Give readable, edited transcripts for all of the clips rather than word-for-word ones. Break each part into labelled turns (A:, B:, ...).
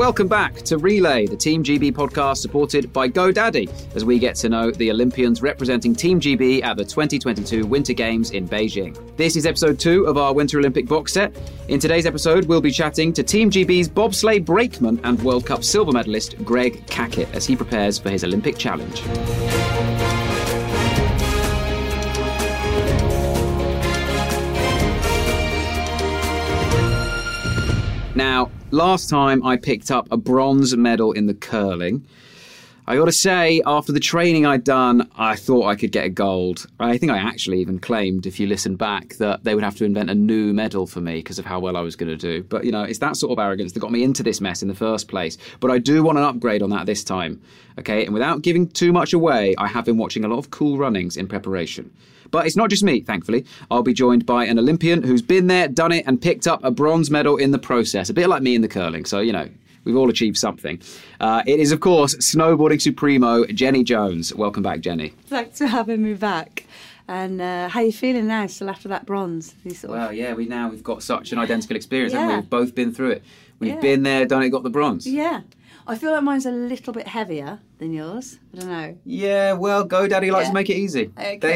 A: Welcome back to Relay, the Team GB podcast supported by GoDaddy, as we get to know the Olympians representing Team GB at the 2022 Winter Games in Beijing. This is episode 2 of our Winter Olympic box set. In today's episode, we'll be chatting to Team GB's bobsleigh brakeman and World Cup silver medalist Greg Cackett as he prepares for his Olympic challenge. Now, last time I picked up a bronze medal in the curling. I got to say, after the training I'd done, I thought I could get a gold. I think I actually even claimed, if you listen back, that they would have to invent a new medal for me because of how well I was going to do. But, it's that sort of arrogance that got me into this mess in the first place. But I do want an upgrade on that this time. Okay, and without giving too much away, I have been watching a lot of cool runnings in preparation. But it's not just me, thankfully. I'll be joined by an Olympian who's been there, done it, and picked up a bronze medal in the process. A bit like me in the curling, so, we've all achieved something. It is, of course, snowboarding supremo, Jenny Jones. Welcome back, Jenny.
B: Thanks for having me back. And how are you feeling now, still after that bronze?
A: Well, yeah, we've got such an identical experience, haven't we? We've both been through it. We've been there, done it, got the bronze.
B: Yeah. I feel like mine's a little bit heavier than yours. I don't know.
A: Yeah, well, GoDaddy likes to make it easy.
B: Okay.
A: They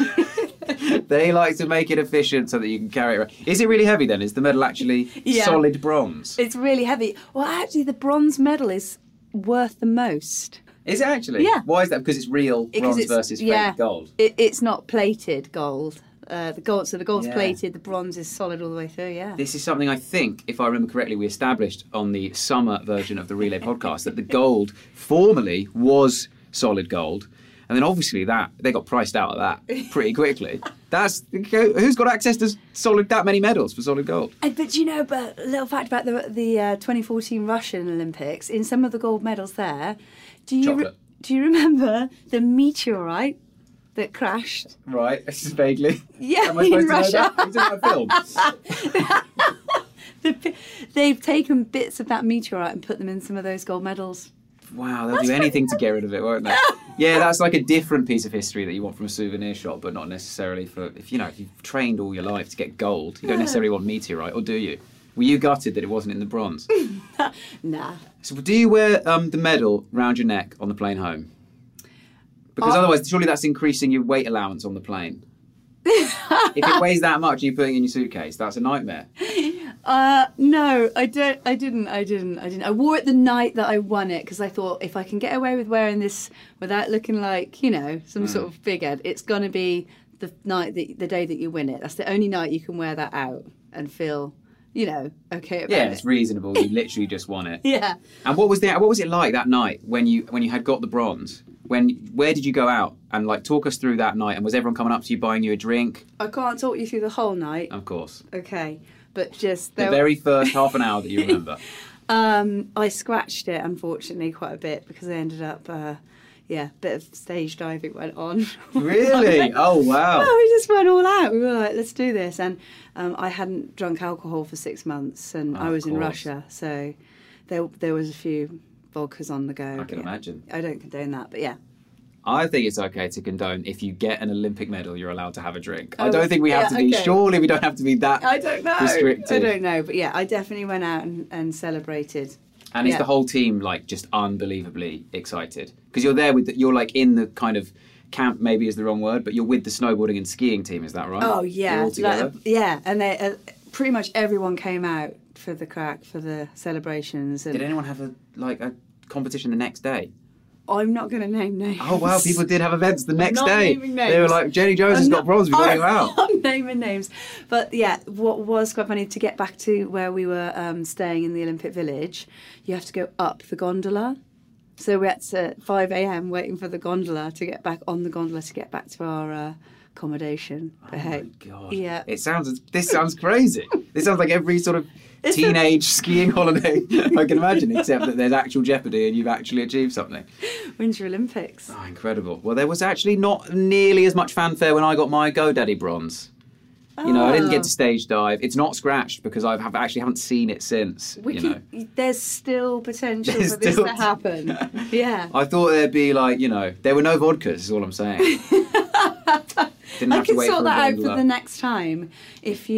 A: like to make it efficient so that you can carry it around. Is it really heavy then? Is the medal actually solid bronze?
B: It's really heavy. Well, actually, the bronze medal is worth the most.
A: Is it actually?
B: Yeah.
A: Why is that? Because it's real bronze versus fake gold?
B: It's not plated gold. The gold's plated, the bronze is solid all the way through,
A: This is something I think, if I remember correctly, we established on the summer version of the Relay podcast, that the gold formerly was solid gold. And then obviously they got priced out of that pretty quickly. Who's got access to that many medals for solid gold?
B: But a little fact about the 2014 Russian Olympics, in some of the gold medals there, do you remember the meteorite that crashed?
A: Right, vaguely.
B: Yeah,
A: Am I supposed
B: in Russia.
A: To know that? Is it a film?
B: They've taken bits of that meteorite and put them in some of those gold medals.
A: Wow, they'll do anything to get rid of it, won't they? Yeah, that's like a different piece of history that you want from a souvenir shop, but not necessarily for, if you've trained all your life to get gold, you don't necessarily want meteorite, or do you? Were you gutted that it wasn't in the bronze?
B: Nah.
A: So do you wear the medal round your neck on the plane home? Because otherwise, surely that's increasing your weight allowance on the plane. If it weighs that much and you're putting it in your suitcase, that's a nightmare.
B: No, I didn't. I wore it the night that I won it because I thought if I can get away with wearing this without looking like, some sort of big head, it's going to be the day that you win it. That's the only night you can wear that out and feel, okay about it.
A: Yeah, it's reasonable. You literally just won it.
B: Yeah.
A: And what was it like that night when you had got the bronze? Where did you go out? And talk us through that night. And was everyone coming up to you buying you a drink?
B: I can't talk you through the whole night.
A: Of course.
B: Okay. But just
A: the very first half an hour that you remember.
B: I scratched it, unfortunately, quite a bit because I ended up, bit of stage diving went on.
A: Really? Oh, wow.
B: No, we just went all out. We were like, let's do this. And I hadn't drunk alcohol for 6 months and I was in Russia. So there was a few vodkas on the go.
A: I can imagine.
B: I don't condone that, but yeah.
A: I think it's okay to condone if you get an Olympic medal, you're allowed to have a drink. I don't think we have to be. Okay. Surely we don't have to be that.
B: I don't know.
A: Restricted.
B: I don't know, but yeah, I definitely went out and celebrated.
A: And is the whole team just unbelievably excited? Because you're there you're in the kind of camp, maybe is the wrong word, but you're with the snowboarding and skiing team. Is that right?
B: Oh yeah,
A: you're all together?
B: And they pretty much everyone came out for the celebrations. And
A: did anyone have a competition the next day?
B: I'm not going to name names.
A: Oh, wow, people did have events the next day.
B: Naming names.
A: They were like, Jenny Jones has got bronze, we've got to go out.
B: I'm naming names. But yeah, what was quite funny, to get back to where we were staying in the Olympic Village, you have to go up the gondola. So we had to 5 a.m. waiting for the gondola to get back on the gondola to get back to our accommodation.
A: Oh my God.
B: Yeah.
A: This sounds crazy. This sounds like every sort of teenage skiing holiday I can imagine, except that there's actual jeopardy and you've actually achieved something.
B: Winter Olympics.
A: Oh, incredible. Well, there was actually not nearly as much fanfare when I got my GoDaddy bronze. I didn't get to stage dive. It's not scratched because I haven't seen it since.
B: There's still potential for this to happen. Yeah.
A: I thought there'd be there were no vodkas, is all I'm saying.
B: I can sort that out for the next time if you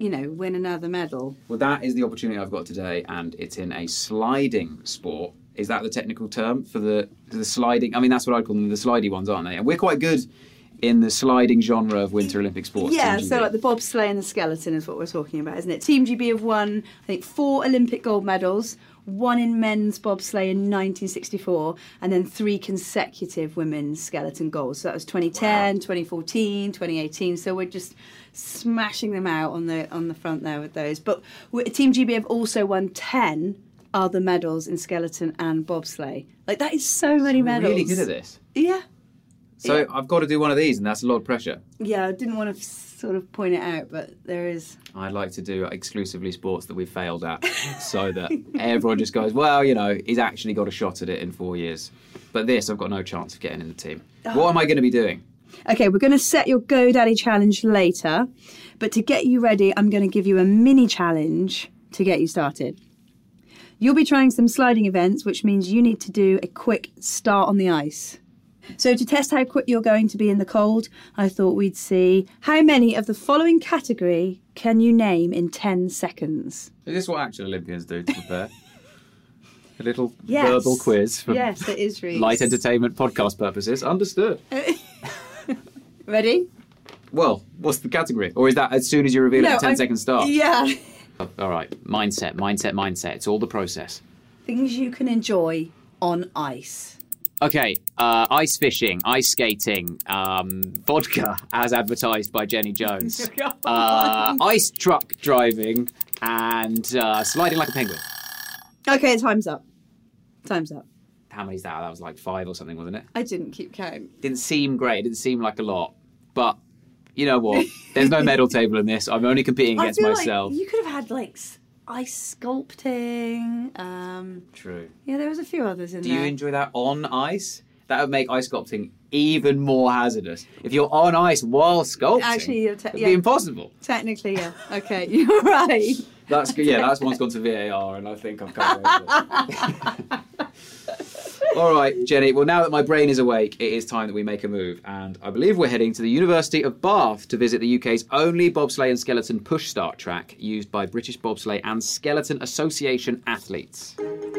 B: win another medal.
A: Well, that is the opportunity I've got today, and it's in a sliding sport. Is that the technical term for the sliding? I mean, that's what I call them, the slidey ones, aren't they? And we're quite good in the sliding genre of Winter Olympic sports.
B: Yeah, so like the bobsleigh and the skeleton is what we're talking about, isn't it? Team GB have won, I think, 4 Olympic gold medals, 1 in men's bobsleigh in 1964, and then 3 consecutive women's skeleton golds. So that was 2010, 2014, 2018. So we're just smashing them out on the front there with those. But Team GB have also won 10 other medals in skeleton and bobsleigh. Like, that is so many medals.
A: Really good at this.
B: Yeah.
A: So
B: Yeah.
A: I've got to do one of these, and that's a lot of pressure.
B: Yeah, I didn't want to sort of point it out, but there is.
A: I'd like to do exclusively sports that we've failed at, so that everyone just goes, well, he's actually got a shot at it in 4 years. But this, I've got no chance of getting in the team. What am I going to be doing?
B: Okay, we're going to set your GoDaddy challenge later, but to get you ready, I'm going to give you a mini challenge to get you started. You'll be trying some sliding events, which means you need to do a quick start on the ice. So to test how quick you're going to be in the cold, I thought we'd see how many of the following category can you name in 10 seconds?
A: Is this what actual Olympians do to prepare? A little
B: Yes.
A: verbal quiz for
B: Yes, it is, Reece.
A: light entertainment podcast purposes. Understood.
B: Ready?
A: Well, what's the category? Or is that as soon as you reveal it, a 10-second start?
B: Yeah.
A: All right. Mindset. It's all the process.
B: Things you can enjoy on ice.
A: Okay, ice fishing, ice skating, vodka, as advertised by Jenny Jones, ice truck driving, and sliding like a penguin.
B: Okay, time's up. Time's up.
A: How many's that? That was like 5 or something, wasn't it?
B: I didn't keep count.
A: Didn't seem great. It didn't seem like a lot. But you know what? There's no medal table in this. I'm only competing against
B: I feel
A: myself.
B: Like you could have had like ice sculpting.
A: True.
B: Yeah, there was a few others in
A: Do
B: there.
A: you enjoy that on ice? That would make ice sculpting even more hazardous. If you're on ice while sculpting,
B: Actually,
A: it'd be impossible.
B: Technically, yeah. Okay, you're right.
A: That's good. Yeah, that's one's gone to VAR, and I think I've covered it. All right, Jenny. Well, now that my brain is awake, it is time that we make a move, and I believe we're heading to the University of Bath to visit the UK's only bobsleigh and skeleton push start track used by British Bobsleigh and Skeleton Association athletes.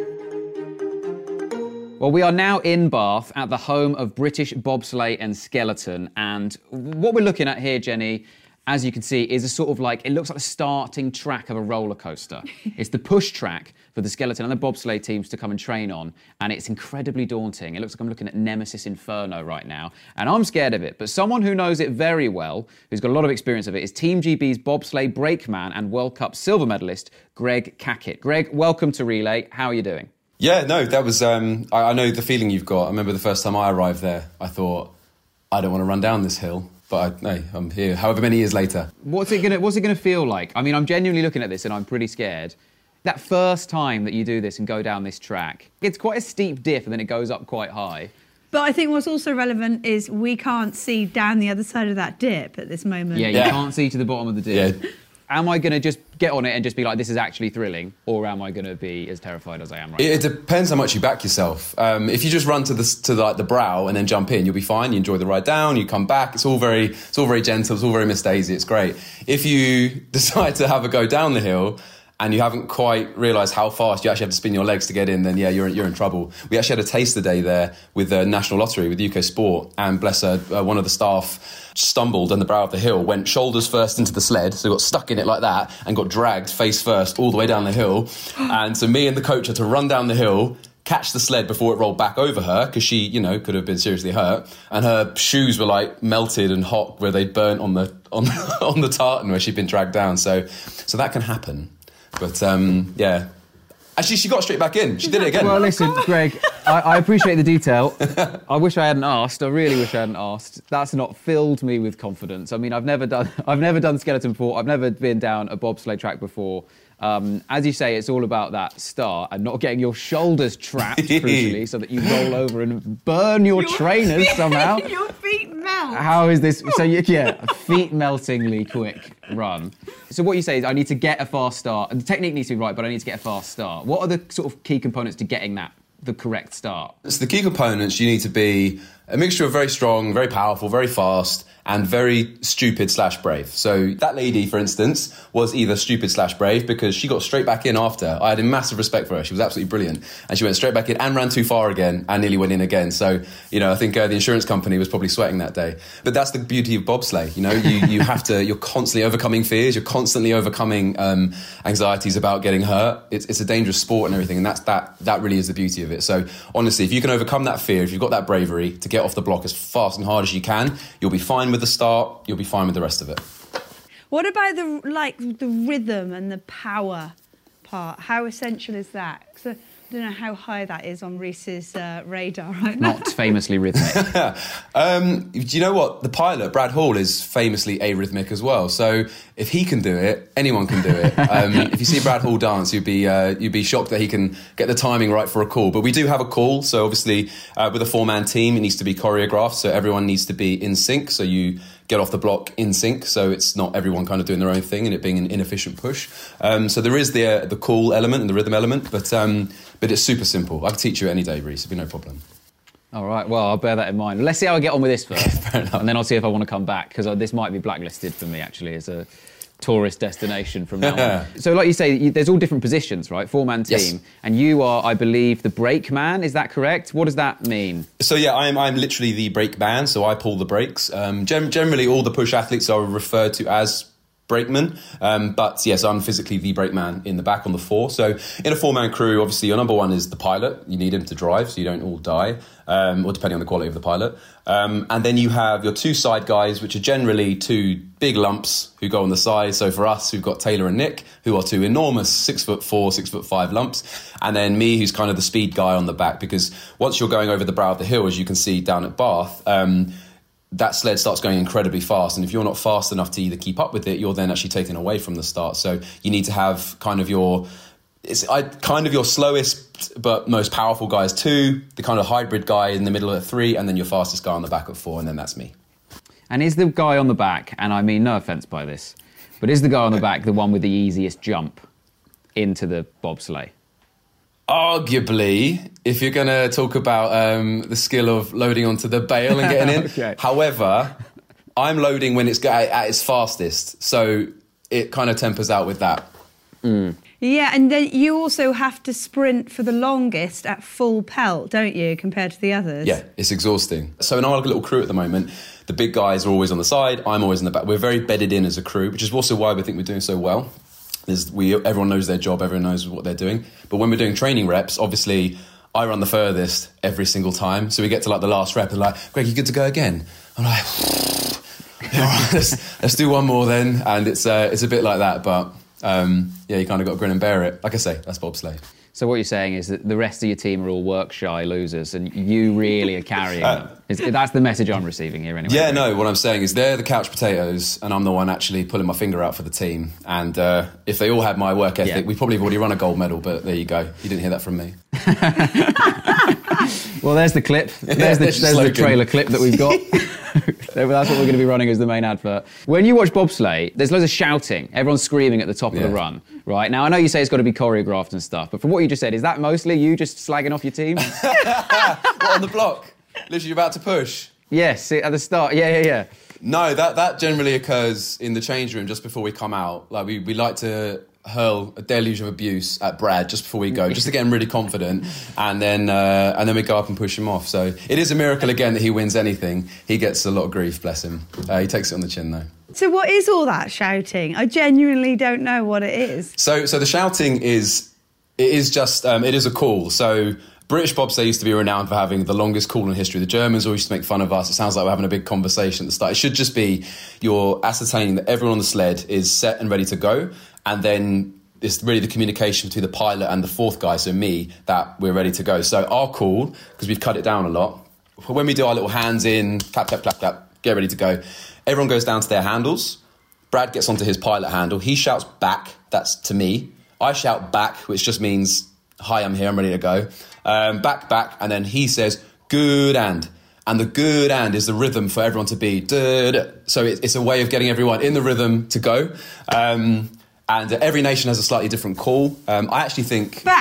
A: Well, we are now in Bath at the home of British Bobsleigh and Skeleton, and what we're looking at here, Jenny, as you can see, is a sort of like, it looks like the starting track of a roller coaster. It's the push track for the skeleton and the bobsleigh teams to come and train on, and it's incredibly daunting. It looks like I'm looking at Nemesis Inferno right now, and I'm scared of it, but someone who knows it very well, who's got a lot of experience of it, is Team GB's bobsleigh brakeman and World Cup silver medalist, Greg Cackett. Greg, welcome to Relay. How are you doing?
C: Yeah, no, that was, I know the feeling you've got. I remember the first time I arrived there, I thought, I don't want to run down this hill, but I'm here however many years later.
A: What's it gonna feel like? I mean, I'm genuinely looking at this and I'm pretty scared. That first time that you do this and go down this track, it's quite a steep dip and then it goes up quite high.
D: But I think what's also relevant is we can't see down the other side of that dip at this moment.
A: Yeah, you can't see to the bottom of the dip.
C: Yeah.
A: Am I going to just get on it and just be like, this is actually thrilling? Or am I going to be as terrified as I am right now?
C: It depends how much you back yourself. If you just run to the brow and then jump in, you'll be fine. You enjoy the ride down, you come back. It's all very gentle. It's all very Miss Daisy. It's great. If you decide to have a go down the hill and you haven't quite realised how fast you actually have to spin your legs to get in, then yeah, you're in trouble. We actually had a taster day there with the National Lottery, with UK Sport, and bless her, one of the staff stumbled on the brow of the hill, went shoulders first into the sled, so got stuck in it like that, and got dragged face first all the way down the hill. And so me and the coach had to run down the hill, catch the sled before it rolled back over her, because she, could have been seriously hurt. And her shoes were like melted and hot where they'd burnt on the tartan where she'd been dragged down. So that can happen. But yeah. Actually, she got straight back in. She did it again.
A: Well, listen, Greg, I appreciate the detail. I wish I hadn't asked. I really wish I hadn't asked. That's not filled me with confidence. I mean, I've never done skeleton before. I've never been down a bobsleigh track before. As you say, it's all about that start and not getting your shoulders trapped, crucially, so that you roll over and burn your trainers somehow.
D: Your feet melt.
A: How is this? So, a feet meltingly quick run. So what you say is I need to get a fast start. And the technique needs to be right, but I need to get a fast start. What are the sort of key components to getting the correct start?
C: So the key components, you need to be a mixture of very strong, very powerful, very fast, and very stupid/brave. So that lady, for instance, was either stupid/brave because she got straight back in after. I had a massive respect for her. She was absolutely brilliant. And she went straight back in and ran too far again and nearly went in again. So, I think the insurance company was probably sweating that day. But that's the beauty of bobsleigh. You're constantly overcoming fears. You're constantly overcoming anxieties about getting hurt. It's a dangerous sport and everything. And that really is the beauty of it. So honestly, if you can overcome that fear, if you've got that bravery to get off the block as fast and hard as you can, you'll be fine with the start, you'll be fine with the rest of it.
D: What about the rhythm and the power part? How essential is that? 'Cause I don't know how high that is on Reese's radar right now.
A: Not famously rhythmic.
C: Do you know what? The pilot, Brad Hall, is famously arrhythmic as well. So if he can do it, anyone can do it. If you see Brad Hall dance, you'd be shocked that he can get the timing right for a call. But we do have a call. So obviously, with a 4-man team, it needs to be choreographed. So everyone needs to be in sync. So you get off the block in sync. So it's not everyone kind of doing their own thing and it being an inefficient push. So there is the call element and the rhythm element, but it's super simple. I can teach you any day, Reece. It'd be no problem.
A: All right, well, I'll bear that in mind. Let's see how I get on with this first.
C: Fair enough.
A: And then I'll see if I want to come back, because this might be blacklisted for me, actually, as a tourist destination from now on. So like you say, there's all different positions, right? 4-man team.
C: Yes.
A: And you are, I believe, the brake man. Is that correct? What does that mean?
C: So yeah, I'm literally the brake man, so I pull the brakes. Generally, all the push athletes are referred to as brakeman, but yes, I'm physically the brake man in the back on the 4. So in a 4-man crew, obviously your number one is the pilot. You need him to drive so you don't all die, or depending on the quality of the pilot. And then you have your 2 side guys, which are generally 2 big lumps who go on the side. So for us, we've got Taylor and Nick, who are 2 enormous 6'4", 6'5" lumps. And then me, who's kind of the speed guy on the back, because once you're going over the brow of the hill, as you can see down at Bath, that sled starts going incredibly fast. And if you're not fast enough to either keep up with it, you're then actually taken away from the start. So you need to have kind of your slowest but most powerful guys 2, the kind of hybrid guy in the middle at 3, and then your fastest guy on the back at 4, and then that's me.
A: And is the guy on the back, and I mean no offence by this, but is the guy on the back the one with the easiest jump into the bobsleigh?
C: Arguably, if you're going to talk about the skill of loading onto the bale and getting in.
A: Okay.
C: However, I'm loading when it's at its fastest, so it kind of tempers out with that.
A: Mm.
D: Yeah, and then you also have to sprint for the longest at full pelt, don't you, compared to the others?
C: Yeah, it's exhausting. So in our little crew at the moment, the big guys are always on the side, I'm always in the back. We're very bedded in as a crew, which is also why we think we're doing so well. Everyone knows their job, everyone knows what they're doing. But when we're doing training reps, obviously, I run the furthest every single time. So we get to like the last rep and like, Greg, you good to go again? I'm like, all right, let's do one more then. And it's a bit like that, but yeah, you kind of got to grin and bear it. Like I say, that's bobsleigh.
A: So what you're saying is that the rest of your team are all work-shy losers and you really are carrying them. That's the message I'm receiving here anyway.
C: Yeah, no, what I'm saying is they're the couch potatoes and I'm the one actually pulling my finger out for the team. And if they all had my work ethic, we probably have already won a gold medal, but there you go. You didn't hear that from me.
A: Well, there's the clip. There's the trailer clip that we've got. That's what we're going to be running as the main advert. When you watch bobsleigh, there's loads of shouting. Everyone's screaming at the top of the run, right? Now, I know you say it's got to be choreographed and stuff, but from what you just said, is that mostly you just slagging off your team?
C: What, on the block? Literally about to push?
A: Yes, at the start. Yeah.
C: No, that generally occurs in the change room just before we come out. Like we like to hurl a deluge of abuse at Brad just before we go, just to get him really confident, and then we go up and push him off. So it is a miracle again that he wins anything. He gets a lot of grief, bless him. He takes it on the chin though.
D: So what is all that shouting? I genuinely don't know what it is.
C: So the shouting is a call. So British bobsleigh used to be renowned for having the longest call in history. The Germans always used to make fun of us. It sounds like we're having a big conversation at the start. It should just be you're ascertaining that everyone on the sled is set and ready to go. And then it's really the communication between the pilot and the 4th guy, so me, that we're ready to go. So our call, because we've cut it down a lot, when we do our little hands in, clap, clap, clap, clap, get ready to go, everyone goes down to their handles. Brad gets onto his pilot handle. He shouts back, that's to me. I shout back, which just means, hi, I'm here, I'm ready to go. Back, and then he says, good and. And the good and is the rhythm for everyone to be da-da. So it's a way of getting everyone in the rhythm to go. And every nation has a slightly different call. I actually think...
D: Back,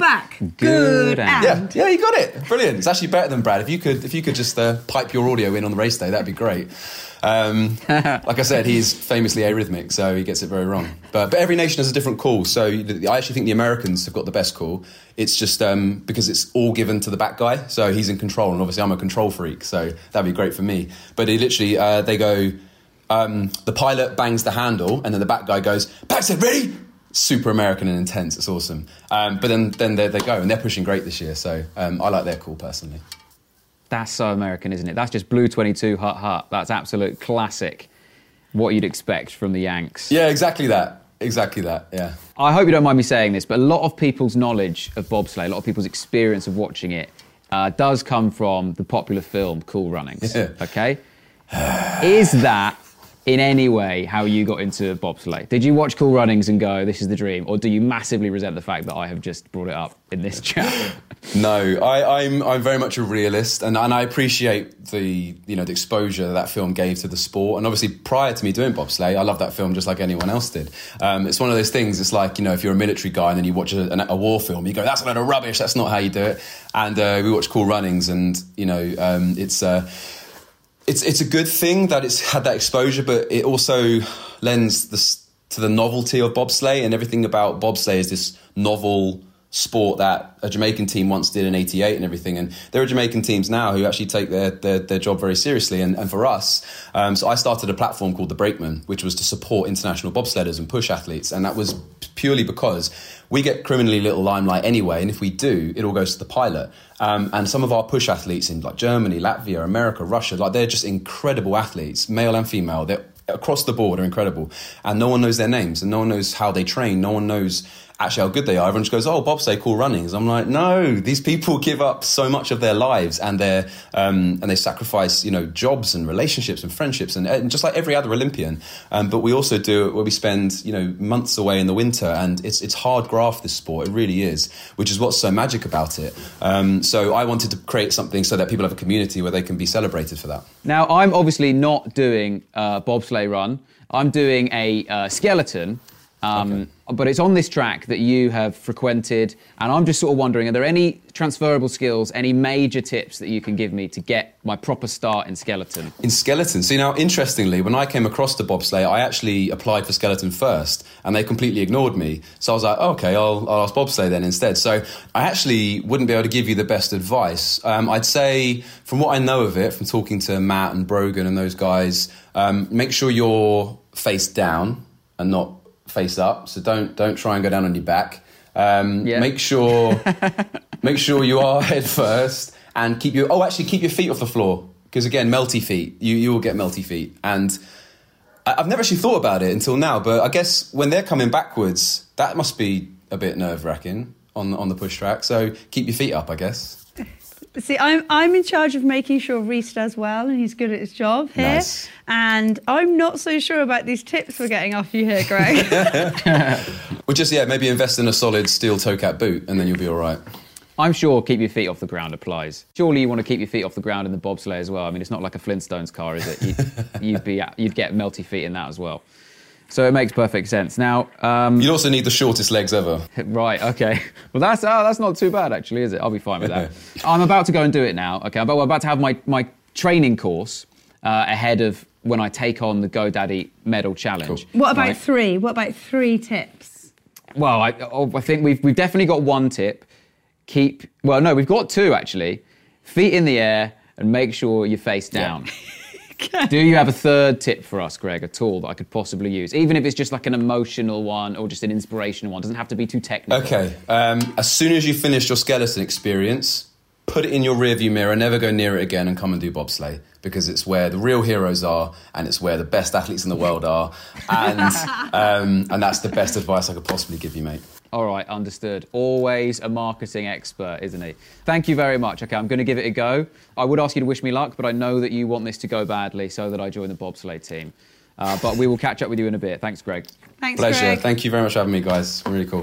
D: back.
A: Good
D: and.
C: Yeah, you got it. Brilliant. It's actually better than Brad. If you could just pipe your audio in on the race day, that'd be great. Like I said, he's famously arrhythmic, so he gets it very wrong. But every nation has a different call. So I actually think the Americans have got the best call. It's just because it's all given to the back guy, so he's in control. And obviously, I'm a control freak, so that'd be great for me. But it literally, they go, the pilot bangs the handle, and then the back guy goes, back set, ready? Super American and intense. It's awesome. But then they go, and they're pushing great this year. So I like their call personally.
A: That's so American, isn't it? That's just Blue 22, hut, hut. That's absolute classic. What you'd expect from the Yanks.
C: Yeah, exactly that. Exactly that, yeah.
A: I hope you don't mind me saying this, but a lot of people's knowledge of bobsleigh, a lot of people's experience of watching it, does come from the popular film Cool Runnings, okay? Is that in any way how you got into bobsleigh? Did you watch Cool Runnings and go, this is the dream? Or do you massively resent the fact that I have just brought it up in this chat?
C: No, I'm very much a realist, and I appreciate the exposure that film gave to the sport. And obviously, prior to me doing bobsleigh, I loved that film just like anyone else did. It's one of those things. It's like, if you're a military guy and then you watch a war film, you go, "That's a load of rubbish. That's not how you do it." And we watched Cool Runnings, and it's a good thing that it's had that exposure, but it also lends to the novelty of bobsleigh, and everything about bobsleigh is this novel sport that a Jamaican team once did in '88 and everything. And there are Jamaican teams now who actually take their job very seriously. And for us, so I started a platform called The Brakeman, which was to support international bobsledders and push athletes. And that was purely because we get criminally little limelight anyway. And if we do, it all goes to the pilot. And some of our push athletes in like Germany, Latvia, America, Russia, like they're just incredible athletes, male and female. They're across the board are incredible. And no one knows their names, and no one knows how they train. No one knows actually how good they are. Everyone just goes, "Oh, bobsleigh, Cool Runnings." I'm like, no, these people give up so much of their lives, and they sacrifice, jobs and relationships and friendships, and just like every other Olympian. But we also do it where we spend, months away in the winter, and it's hard graft, this sport. It really is, which is what's so magic about it. So I wanted to create something so that people have a community where they can be celebrated for that.
A: Now, I'm obviously not doing a bobsleigh run. I'm doing a skeleton. Okay. But it's on this track that you have frequented, and I'm just sort of wondering, are there any transferable skills, any major tips that you can give me to get my proper start in skeleton?
C: In skeleton? See, now, interestingly, when I came across the bobsleigh, I actually applied for skeleton first, and they completely ignored me. So I was like, okay, I'll ask bobsleigh then instead. So I actually wouldn't be able to give you the best advice. I'd say, from what I know of it, from talking to Matt and Brogan and those guys, make sure you're face down and not face up, so don't try and go down on your back. Make sure you are head first, and keep your feet off the floor, because again, melty feet, you will get melty feet. And I've never actually thought about it until now, but I guess when they're coming backwards, that must be a bit nerve-wracking on the push track. So keep your feet up, I guess.
D: See, I'm in charge of making sure Reese does well, and he's good at his job here.
C: Nice.
D: And I'm not so sure about these tips we're getting off you here, Greg.
C: Well, just, maybe invest in a solid steel toe cap boot, and then you'll be all right.
A: I'm sure keep your feet off the ground applies. Surely you want to keep your feet off the ground in the bobsleigh as well. I mean, it's not like a Flintstones car, is it? You'd get melty feet in that as well. So it makes perfect sense. Now,
C: you'd also need the shortest legs ever.
A: Right, okay. Well, that's not too bad, actually, is it? I'll be fine with that. I'm about to go and do it now, okay? I'm about to have my training course ahead of when I take on the GoDaddy Medal Challenge.
D: Cool. What about three? What about 3 tips?
A: Well, I think we've definitely got 1 tip. We've got 2, actually. Feet in the air and make sure you're face down. Yeah. Do you have a 3rd tip for us, Greg, at all that I could possibly use? Even if it's just like an emotional one or just an inspirational one. It doesn't have to be too technical.
C: Okay. As soon as you finish your skeleton experience, put it in your rearview mirror, never go near it again, and come and do bobsleigh, because it's where the real heroes are, and it's where the best athletes in the world are. And that's the best advice I could possibly give you, mate.
A: All right, understood. Always a marketing expert, isn't he? Thank you very much. Okay, I'm going to give it a go. I would ask you to wish me luck, but I know that you want this to go badly so that I join the bobsleigh team. But we will catch up with you in a bit. Thanks, Greg.
D: Thanks,
C: Pleasure.
D: Greg.
C: Thank you very much for having me, guys. Really cool.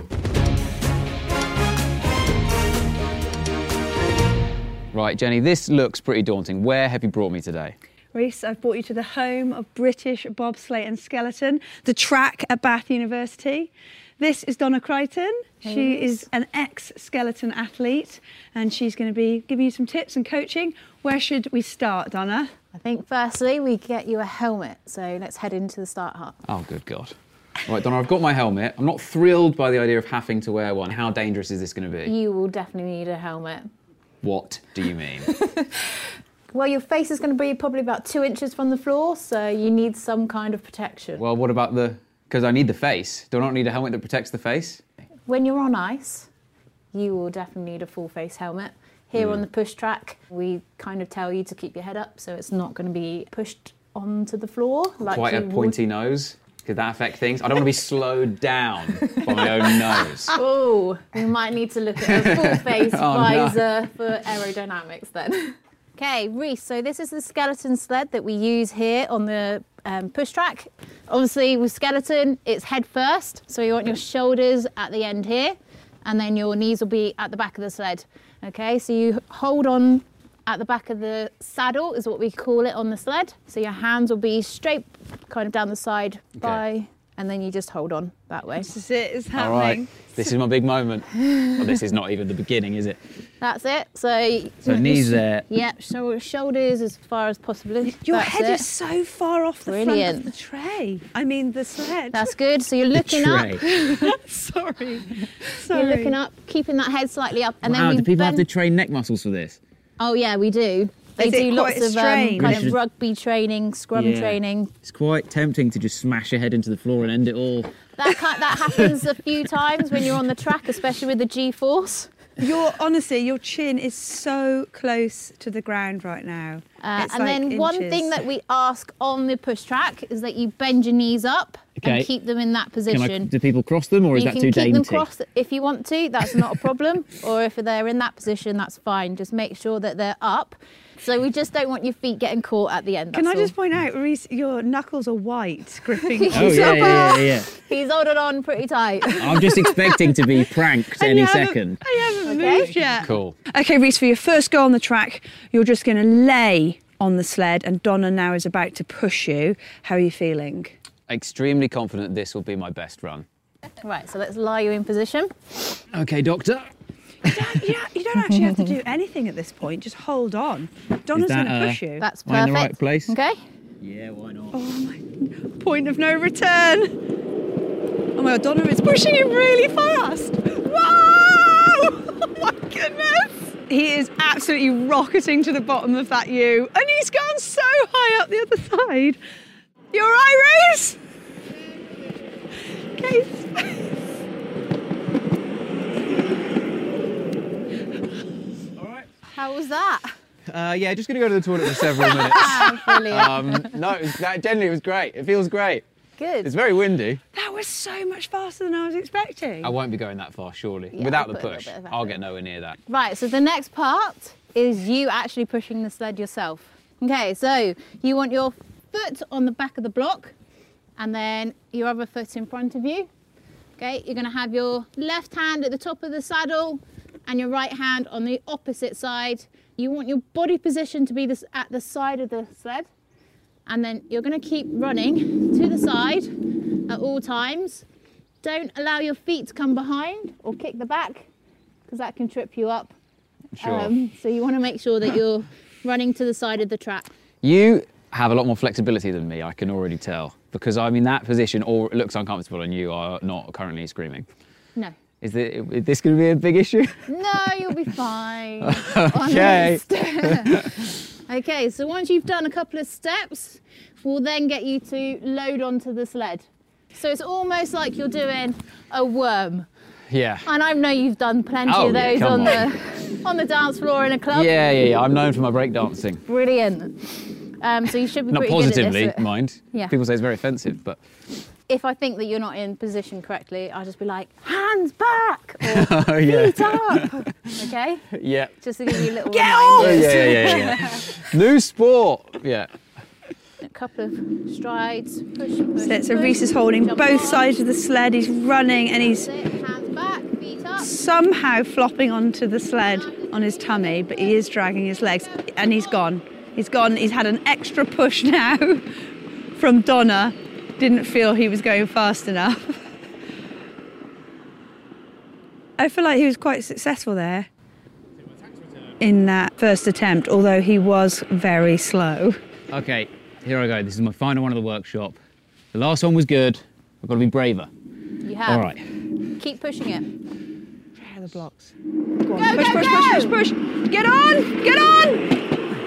A: Right, Jenny, this looks pretty daunting. Where have you brought me today?
D: Reese, I've brought you to the home of British bobsleigh and skeleton, the track at Bath University. This is Donna Crichton. She is an ex-skeleton athlete, and she's going to be giving you some tips and coaching. Where should we start, Donna?
E: I think firstly we get you a helmet, so let's head into the start hut.
A: Oh, good God. Right, Donna, I've got my helmet. I'm not thrilled by the idea of having to wear one. How dangerous is this going to be?
E: You will definitely need a helmet.
A: What do you mean?
E: Well, your face is going to be probably about 2 inches from the floor, so you need some kind of protection.
A: Well, what about because I need the face. Do I not need a helmet that protects the face?
E: When you're on ice, you will definitely need a full face helmet. Here on the push track, we kind of tell you to keep your head up so it's not going to be pushed onto the floor. Like
A: Quite a pointy nose. Could that affect things? I don't want to be slowed down by my own nose.
E: Oh, we might need to look at a full face visor for aerodynamics then. Okay, Reese, so this is the skeleton sled that we use here on the push track. Obviously with skeleton, it's head first. So you want your shoulders at the end here, and then your knees will be at the back of the sled. Okay, so you hold on at the back of the saddle is what we call it on the sled. So your hands will be straight kind of down the side and then you just hold on that way.
D: This is it, it's happening.
A: All right, this is my big moment. Well, this is not even the beginning, is it?
E: That's it. So
A: knees there.
E: Yep, so shoulders as far as possible.
D: Your
E: That's
D: head
E: it.
D: is so far off the front of the tray. I mean, the sled.
E: That's good. So you're looking up.
D: Sorry.
E: You're looking up, keeping that head slightly up. And
A: Wow,
E: then
A: do people have to train neck muscles for this?
E: Oh, yeah, we do. They
D: Is it
E: do
D: quite
E: lots of
D: strain?
E: kind
A: Really
E: of rugby training, scrum training.
A: It's quite tempting to just smash your head into the floor and end it all.
E: That happens a few times when you're on the track, especially with the G-force.
D: Honestly, your chin is so close to the ground right now. It's
E: And
D: like
E: then one
D: inches.
E: thing that we ask on the push track is that you bend your knees up
A: Okay.
E: and keep them in that position.
A: Do people cross them, or is
E: You
A: that
E: can
A: too
E: keep
A: dainty?
E: them crossed if you want to, that's not a problem. Or if they're in that position, that's fine. Just make sure that they're up. So we just don't want your feet getting caught at the end.
D: Can I
E: that's all.
D: just point out, Reese, your knuckles are white, gripping.
A: Oh, yeah.
E: He's holding on pretty tight.
A: I'm just expecting to be pranked any
D: you haven't-
A: second.
D: I haven't
E: Okay.
D: moved yet.
A: Cool.
D: Okay, Reese, for your first go on the track, you're just going to lay on the sled, and Donna now is about to push you. How are you feeling?
A: Extremely confident this will be my best run.
E: Right, so let's lie you in position.
A: Okay, doctor.
D: You don't actually have to do anything at this point. Just hold on. Donna's
A: that,
D: going to push you.
E: That's
A: Am I in
E: perfect.
A: the right place?
E: Okay.
A: Yeah, why not?
D: Point of no return. Oh my God, Donna is pushing him really fast. Whoa! Oh my goodness. He is absolutely rocketing to the bottom of that U, and he's gone so high up the other side. You all right, Reese? Okay.
E: How was that?
A: Yeah, just going to go to the toilet for several minutes.
E: Brilliant.
A: No, generally it was great. It feels great.
E: Good.
A: It's very windy.
D: That was so much faster than I was expecting.
A: I won't be going that far, surely.
E: Yeah,
A: Without
E: I'll
A: the
E: put a little
A: push,
E: bit of
A: I'll
E: effort.
A: get nowhere near that.
E: Right, so the next part is you actually pushing the sled yourself. Okay, so you want your foot on the back of the block and then your other foot in front of you. Okay, you're going to have your left hand at the top of the saddle and your right hand on the opposite side. You want your body position to be at the side of the sled, and then you're going to keep running to the side at all times. Don't allow your feet to come behind or kick the back, because that can trip you up.
A: Sure.
E: So you want to make sure that you're running to the side of the track.
A: You have a lot more flexibility than me, I can already tell. Because I'm in that position, or it looks uncomfortable, and you are not currently screaming.
E: No.
A: Is this going to be a big issue?
E: No, you'll be fine.
A: Okay.
E: Honest. Okay, so once you've done a couple of steps, we'll then get you to load onto the sled. So it's almost like you're doing a worm.
A: Yeah.
E: And I know you've done plenty
A: Oh,
E: of
A: yeah,
E: those
A: come
E: on the dance floor in a club.
A: Yeah. I'm known for my breakdancing.
E: Brilliant. So you should be
A: Not
E: pretty
A: positively,
E: good at this.
A: mind.
E: Yeah.
A: People say it's very offensive, but...
E: If I think that you're not in position correctly, I'll just be like, hands back, or
A: Oh, yeah.
E: feet up. Okay?
A: Yeah.
E: Just to give you a little
D: Get
E: reminder.
A: Yeah. New sport. Yeah.
E: A couple of strides, push.
D: So Reese is holding
E: jump
D: both
E: on.
D: sides of the sled. He's running, and he's
E: That's it. Hands back, feet up.
D: somehow flopping onto the sled on his tummy, but he is dragging his legs, and he's gone. He's gone. He's had an extra push now from Donna. Didn't feel he was going fast enough. I feel like he was quite successful there in that first attempt, although he was very slow.
F: Okay, here I go. This is my final one of the workshop. The last one was good. I've got to be braver.
E: You have.
F: All right.
E: Keep pushing it.
D: Prepare the blocks. Go on. Push. Get on.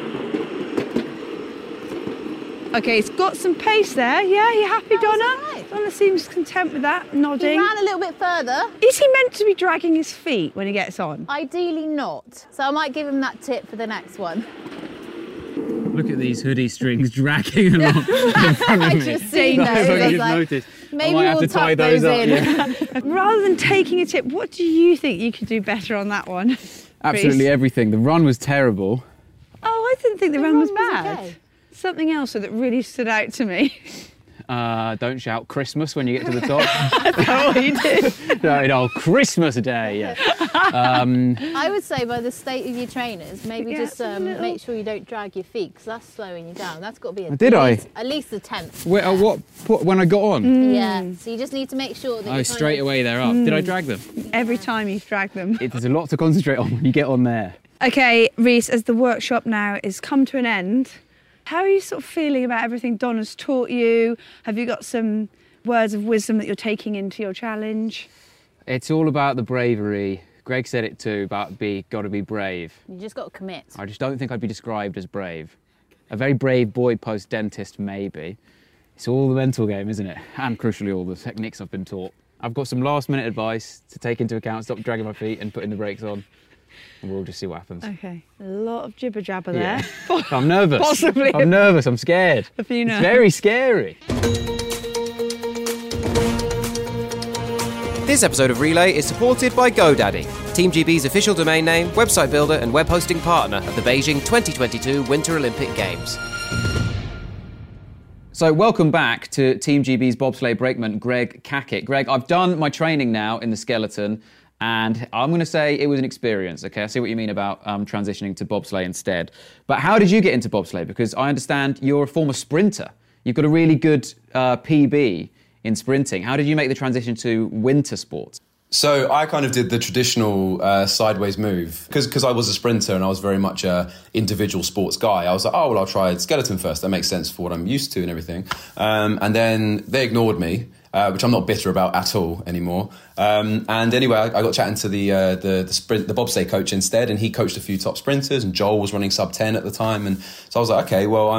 D: Okay, it's got some pace there. Yeah, you happy, Donna?
E: Right.
D: Donna seems content with that,
E: He
D: nodding.
E: ran a little bit further.
D: Is he meant to be dragging his feet when he gets on?
E: Ideally not. So I might give him that tip for the next one.
F: Look at these hoodie strings dragging along in front of
E: I
F: me.
E: just seen those.
F: I've
E: I was
F: just
E: like,
F: noticed.
E: maybe
F: I might have
E: we'll
F: to tie
E: tuck
F: those
E: those
F: up.
E: in.
F: Yeah.
D: Rather than taking a tip, what do you think you could do better on that one?
F: Absolutely
D: Reece?
F: everything. The run was terrible.
D: Oh, I didn't think the run was
E: run was
D: bad.
E: okay.
D: Something else that really stood out to me.
F: Don't shout Christmas when you get to the top.
D: Oh, you did.
F: No, Christmas Day, yeah.
E: I would say by the state of your trainers, maybe
D: Yeah,
E: just
D: a little-
E: make sure you don't drag your feet because that's slowing you down. That's got to be at least a tenth.
F: Wait, when I got on?
E: Yeah, so you just need to make sure that
F: Oh,
E: you're
F: straight away they're up. Did I drag them?
D: Every time you've dragged them.
F: There's a lot to concentrate on when you get on there.
D: Okay, Reece, as the workshop now is come to an end, how are you sort of feeling about everything Donna's taught you? Have you got some words of wisdom that you're taking into your challenge?
F: It's all about the bravery. Greg said it too, about got to be brave.
E: You just got to commit.
F: I just don't think I'd be described as brave. A very brave boy post-dentist, maybe. It's all the mental game, isn't it? And crucially, all the techniques I've been taught. I've got some last-minute advice to take into account, stop dragging my feet and putting the brakes on. And we'll just see what happens.
D: Okay, a lot of jibber-jabber there.
F: I'm nervous.
D: Possibly.
F: I'm nervous, I'm scared.
D: A few
F: It's very scary.
G: This episode of Relay is supported by GoDaddy, Team GB's official domain name, website builder and web hosting partner of the Beijing 2022 Winter Olympic Games.
A: So welcome back to Team GB's bobsleigh brakeman, Greg Cackett. Greg, I've done my training now in the skeleton, and I'm going to say it was an experience, okay? I see what you mean about transitioning to bobsleigh instead. But how did you get into bobsleigh? Because I understand you're a former sprinter. You've got a really good PB in sprinting. How did you make the transition to winter sports?
C: So I kind of did the traditional sideways move because I was a sprinter and I was very much a individual sports guy. I was like, oh, well, I'll try skeleton first. That makes sense for what I'm used to and everything. And then they ignored me, which I'm not bitter about at all anymore. And anyway, I got chatting to the bobsleigh coach instead, and he coached a few top sprinters, and Joel was running sub 10 at the time. And so I was like, okay, well,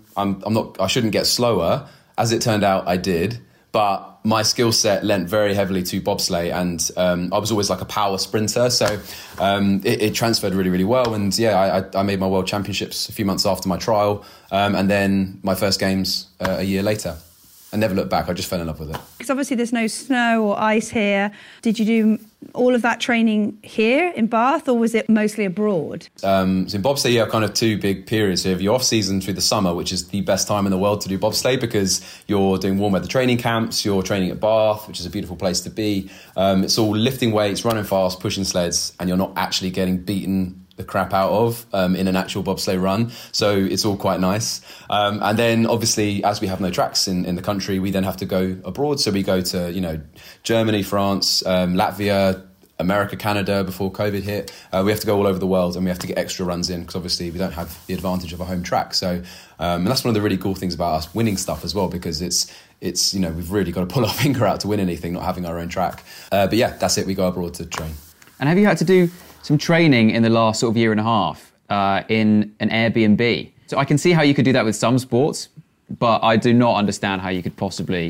C: I shouldn't get slower. As it turned out, I did. But my skill set lent very heavily to bobsleigh, and I was always like a power sprinter, so it transferred really, really well. And yeah, I made my world championships a few months after my trial, and then my first games a year later. I never looked back. I just fell in love with it.
D: Because obviously there's no snow or ice here. Did you do all of that training here in Bath, or was it mostly abroad?
C: So in bobsleigh, you have kind of two big periods. So you have your off-season through the summer, which is the best time in the world to do bobsleigh because you're doing warm weather training camps, you're training at Bath, which is a beautiful place to be. It's all lifting weights, running fast, pushing sleds, and you're not actually getting beaten the crap out of in an actual bobsleigh run. So it's all quite nice. And then obviously, as we have no tracks in the country, we then have to go abroad. So we go to, Germany, France, Latvia, America, Canada before COVID hit. We have to go all over the world and we have to get extra runs in because obviously we don't have the advantage of a home track. So and that's one of the really cool things about us winning stuff as well, because it's we've really got to pull our finger out to win anything, not having our own track. But yeah, that's it. We go abroad to train.
A: And have you had to do some training in the last sort of year and a half in an Airbnb? So I can see how you could do that with some sports, but I do not understand how you could possibly,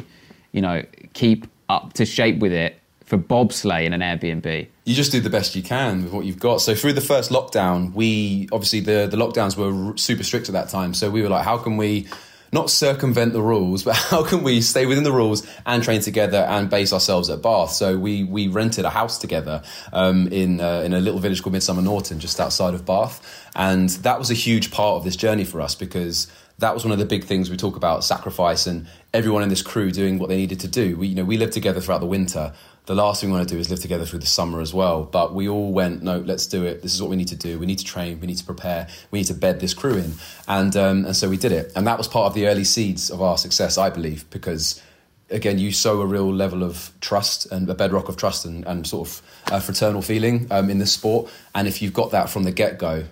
A: keep up to shape with it for bobsleigh in an Airbnb.
C: You just do the best you can with what you've got. So through the first lockdown, obviously the lockdowns were super strict at that time. So we were like, how can we not circumvent the rules, but how can we stay within the rules and train together and base ourselves at Bath? So we rented a house together in a little village called Midsummer Norton, just outside of Bath. And that was a huge part of this journey for us, because that was one of the big things we talk about, sacrifice, and everyone in this crew doing what they needed to do. We lived together throughout the winter. The last thing we want to do is live together through the summer as well. But we all went, no, let's do it. This is what we need to do. We need to train. We need to prepare. We need to bed this crew in. And so we did it. And that was part of the early seeds of our success, I believe, because again, you sow a real level of trust and a bedrock of trust and sort of fraternal feeling in this sport. And if you've got that from the get-go,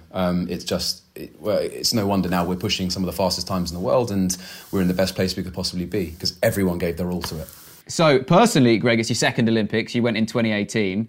C: it's no wonder now we're pushing some of the fastest times in the world, and we're in the best place we could possibly be because everyone gave their all to it.
F: So personally, Greg, it's your second Olympics. You went in 2018.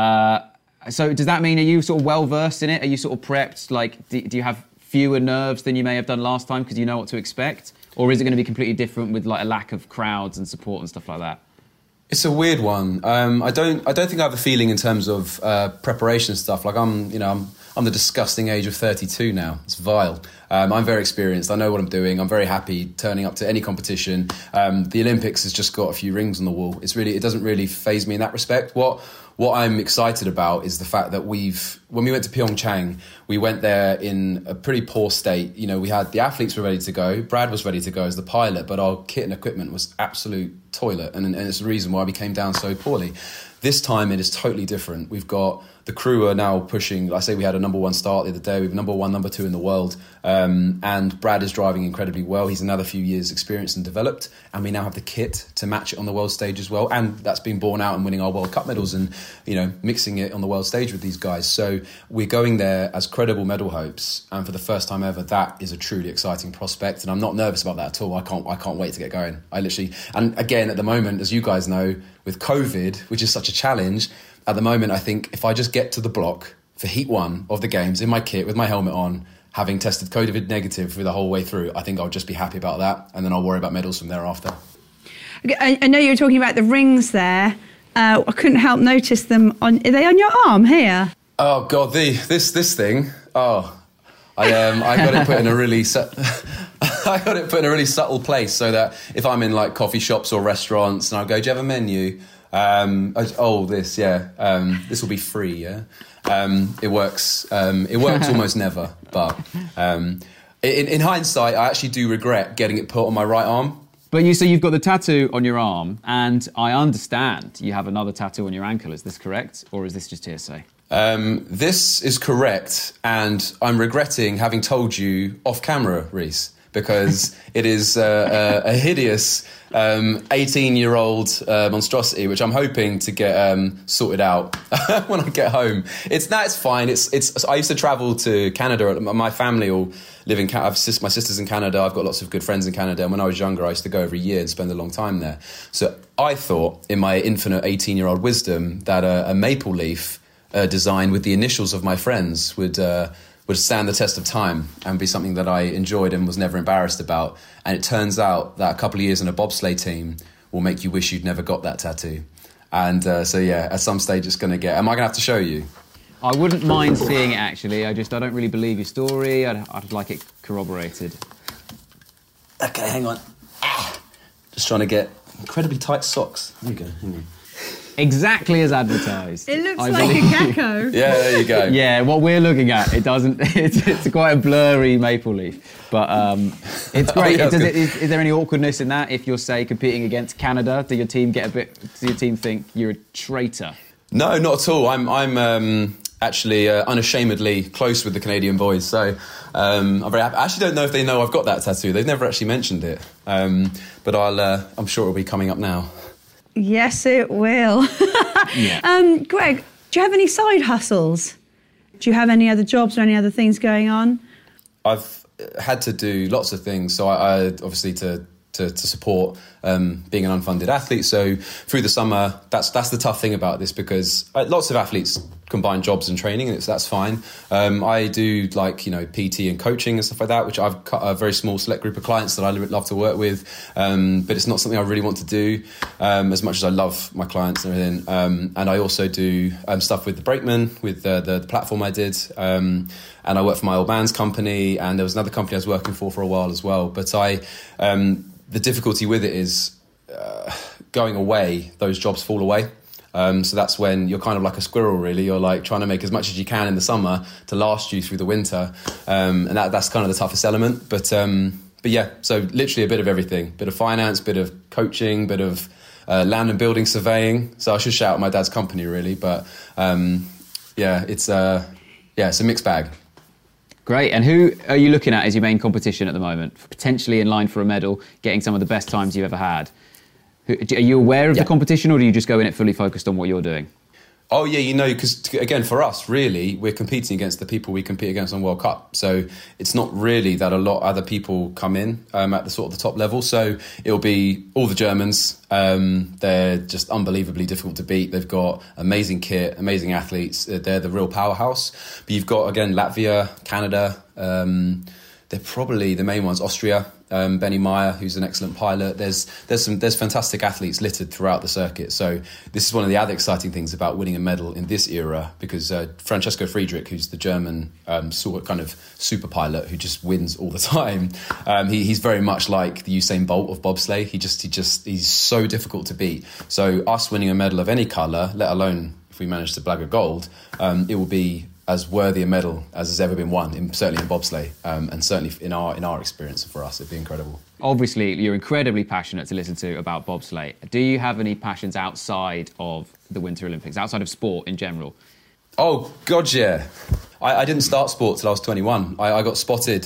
F: So does that mean, are you sort of well-versed in it? Are you sort of prepped? Like, do you have fewer nerves than you may have done last time because you know what to expect? Or is it going to be completely different with like a lack of crowds and support and stuff like that?
C: It's a weird one. I don't think I have a feeling in terms of preparation stuff. Like I'm the disgusting age of 32 now. It's vile. I'm very experienced. I know what I'm doing. I'm very happy turning up to any competition. The Olympics has just got a few rings on the wall. It doesn't really faze me in that respect. What I'm excited about is the fact that when we went to Pyeongchang, we went there in a pretty poor state. You know, we had the athletes were ready to go. Brad was ready to go as the pilot, but our kit and equipment was absolute toilet. And it's the reason why we came down so poorly. This time it is totally different. We've got the crew are now pushing. I say we had a number 1 start the other day. We have number 1, number 2 in the world. And Brad is driving incredibly well. He's another few years experienced and developed. And we now have the kit to match it on the world stage as well. And that's been borne out in winning our World Cup medals and, you know, mixing it on the world stage with these guys. So we're going there as credible medal hopes. And for the first time ever, that is a truly exciting prospect. And I'm not nervous about that at all. I can't wait to get going. And again, at the moment, as you guys know, with COVID, which is such a challenge, at the moment, I think if I just get to the block for Heat 1 of the games in my kit with my helmet on, having tested COVID negative for the whole way through, I think I'll just be happy about that. And then I'll worry about medals from thereafter.
D: I know you were talking about the rings there. I couldn't help notice them. Are they on your arm here?
C: Oh, God, this thing. Oh, I got it put in a really... I got it put in a really subtle place so that if I'm in like coffee shops or restaurants and I'll go, do you have a menu? This will be free, yeah? It works almost never, but in hindsight, I actually do regret getting it put on my right arm.
F: But you've got the tattoo on your arm, and I understand you have another tattoo on your ankle. Is this correct, or is this just hearsay?
C: This is correct, and I'm regretting having told you off camera, Reese, because it is a hideous 18-year-old monstrosity, which I'm hoping to get sorted out when I get home. It's fine. I used to travel to Canada. My family all live in Canada. My sister's in Canada. I've got lots of good friends in Canada. And when I was younger, I used to go every year and spend a long time there. So I thought, in my infinite 18-year-old wisdom, that a maple leaf design with the initials of my friends would stand the test of time and be something that I enjoyed and was never embarrassed about. And it turns out that a couple of years in a bobsleigh team will make you wish you'd never got that tattoo. And at some stage it's going to get... Am I going to have to show you?
F: I wouldn't mind seeing it, actually. I don't really believe your story. I'd like it corroborated.
C: Okay, hang on. Just trying to get incredibly tight socks. There you go, hang on.
F: Exactly as advertised.
D: It looks like a gecko.
C: Yeah, there you go.
F: Yeah, what we're looking at, it doesn't. It's quite a blurry maple leaf, but it's great. Is there any awkwardness in that? If you're, say, competing against Canada, do your team think you're a traitor?
C: No, not at all. I'm actually unashamedly close with the Canadian boys, so I'm very happy. I actually don't know if they know I've got that tattoo. They've never actually mentioned it, but I'm sure it'll be coming up now.
D: Yes, it will.
F: Yeah.
D: Greg, do you have any side hustles? Do you have any other jobs or any other things going on?
C: I've had to do lots of things. So I obviously to support being an unfunded athlete. So through the summer, that's the tough thing about this, because lots of athletes combine jobs and training, and that's fine. I do PT and coaching and stuff like that, which I've got a very small select group of clients that I love to work with, but it's not something I really want to do as much as I love my clients and everything. And I also do stuff with the Brakeman, with the platform I did, and I work for my old man's company, and there was another company I was working for a while as well. But the difficulty with it is going away, those jobs fall away. So that's when you're kind of like a squirrel, really. You're like trying to make as much as you can in the summer to last you through the winter. And that's kind of the toughest element. But yeah, so literally a bit of everything. Bit of finance, bit of coaching, bit of land and building surveying. So I should shout out my dad's company, really. But it's a mixed bag.
F: Great. And who are you looking at as your main competition at the moment? Potentially in line for a medal, getting some of the best times you've ever had. Are you aware of the competition, or do you just go in it fully focused on what you're doing?
C: Oh yeah, because again, for us, really, we're competing against the people we compete against on World Cup. So it's not really that a lot of other people come in at the sort of the top level. So it'll be all the Germans. They're just unbelievably difficult to beat. They've got amazing kit, amazing athletes. They're the real powerhouse. But you've got, again, Latvia, Canada. They're probably the main ones. Austria. Benny Meyer, who's an excellent pilot. There's fantastic athletes littered throughout the circuit. So this is one of the other exciting things about winning a medal in this era, because Francesco Friedrich, who's the German sort of kind of super pilot who just wins all the time, he's very much like the Usain Bolt of bobsleigh. He's so difficult to beat. So us winning a medal of any colour, let alone if we manage to blag a gold, it will be as worthy a medal as has ever been won, certainly in bobsleigh, and certainly in our experience. For us, it'd be incredible.
F: Obviously, you're incredibly passionate to listen to about bobsleigh. Do you have any passions outside of the Winter Olympics, outside of sport in general?
C: Oh, God, yeah. I didn't start sport till I was 21. I got spotted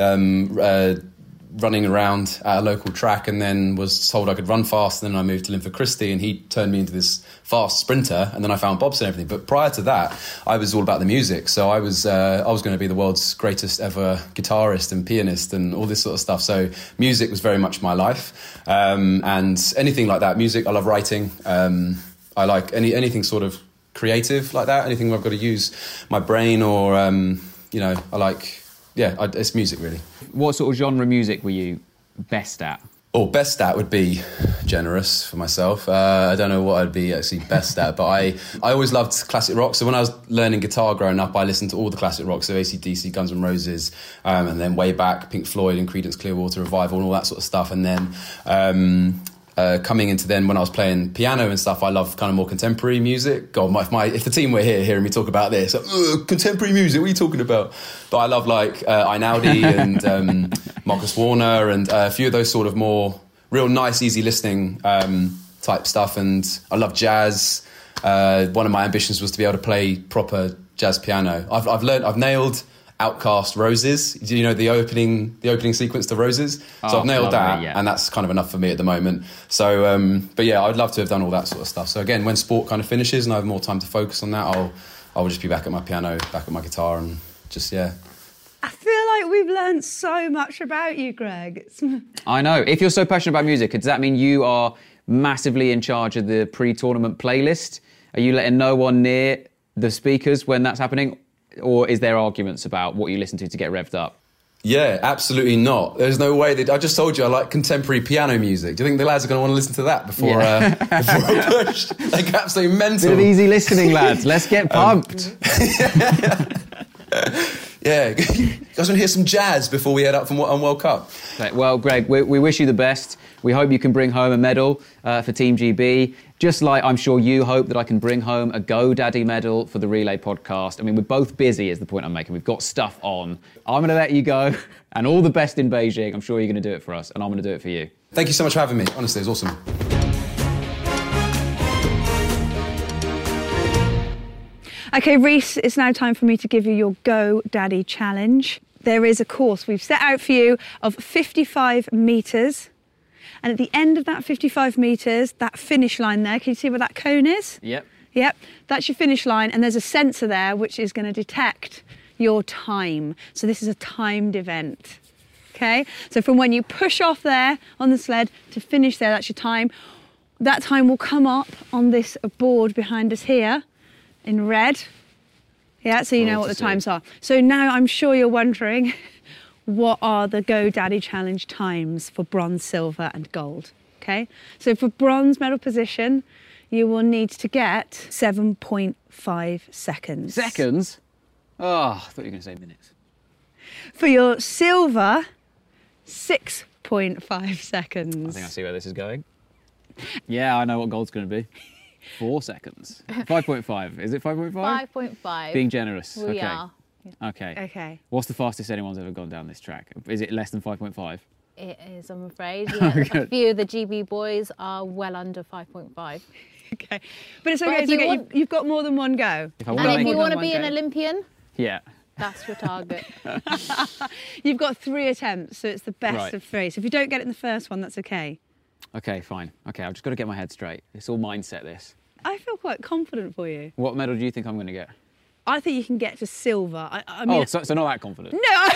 C: running around at a local track, and then was told I could run fast, and then I moved to Linford Christie, and he turned me into this fast sprinter, and then I found bobs and everything. But prior to that, I was all about the music. So I was going to be the world's greatest ever guitarist and pianist and all this sort of stuff. So music was very much my life, and anything like that. Music, I love writing. I like anything sort of creative like that, anything where I've got to use my brain, or I like, it's music really.
F: What sort of genre music were you best at?
C: Best at would be generous for myself. I don't know what I'd be actually best at, but I always loved classic rock. So when I was learning guitar growing up, I listened to all the classic rock, so AC/DC, Guns N' Roses, and then way back, Pink Floyd and Creedence Clearwater Revival and all that sort of stuff. And then coming into then when I was playing piano and stuff, I love kind of more contemporary music. God, if the team were here hearing me talk about this, contemporary music, what are you talking about? But I love like Einaudi and Marcus Warner and a few of those sort of more real nice, easy listening type stuff. And I love jazz. One of my ambitions was to be able to play proper jazz piano. I've nailed Outcast Roses. Do you know the opening sequence to Roses? So I've nailed that, and that's kind of enough for me at the moment. So, but yeah, I'd love to have done all that sort of stuff. So again, when sport kind of finishes and I have more time to focus on that, I'll just be back at my piano, back at my guitar, and just
D: I feel like we've learned so much about you, Greg.
F: I know. If you're so passionate about music, does that mean you are massively in charge of the pre-tournament playlist? Are you letting no one near the speakers when that's happening? Or is there arguments about what you listen to get revved up?
C: Yeah, absolutely not. There's no way I just told you I like contemporary piano music. Do you think the lads are going to want to listen to that before I push? Like absolutely mental.
F: Bit of easy listening, lads. Let's get pumped.
C: Yeah, you guys want to hear some jazz before we head up on World Cup?
F: Okay, well, Greg, we wish you the best. We hope you can bring home a medal for Team GB, just like I'm sure you hope that I can bring home a GoDaddy medal for the Relay podcast. I mean, we're both busy is the point I'm making. We've got stuff on. I'm going to let you go, and all the best in Beijing. I'm sure you're going to do it for us, and I'm going to do it for you.
C: Thank you so much for having me. Honestly, it was awesome.
D: Okay, Reese, it's now time for me to give you your GoDaddy challenge. There is a course we've set out for you of 55 metres. And at the end of that 55 metres, that finish line there, can you see where that cone is?
F: Yep.
D: Yep, that's your finish line. And there's a sensor there which is going to detect your time. So this is a timed event. Okay, so from when you push off there on the sled to finish there, that's your time. That time will come up on this board behind us here in red. Yeah, so you know what the times are. So now I'm sure you're wondering, what are the GoDaddy Challenge times for bronze, silver and gold? Okay, so for bronze medal position, you will need to get 7.5 seconds.
F: Seconds? Oh, I thought you were going to say minutes.
D: For your silver, 6.5 seconds.
F: I think I see where this is going. Yeah, I know what gold's going to be. 4 seconds. 5.5. Is it 5.5?
E: 5.5.
F: Being generous.
E: We are.
F: Okay.
D: Okay.
F: What's the fastest anyone's ever gone down this track? Is it less than 5.5?
E: It is, I'm afraid. Yeah, a few of the GB boys are well under 5.5.
D: Okay. But it's okay. You've got more than one go.
F: If
E: you want to be an Olympian,
F: yeah,
E: that's your target.
D: You've got 3 attempts, so it's the best of 3. So if you don't get it in the first one, that's okay.
F: Okay, fine. Okay, I've just got to get my head straight. It's all mindset, this.
D: I feel quite confident for you.
F: What medal do you think I'm going to get?
D: I think you can get to silver. I mean,
F: so not that confident?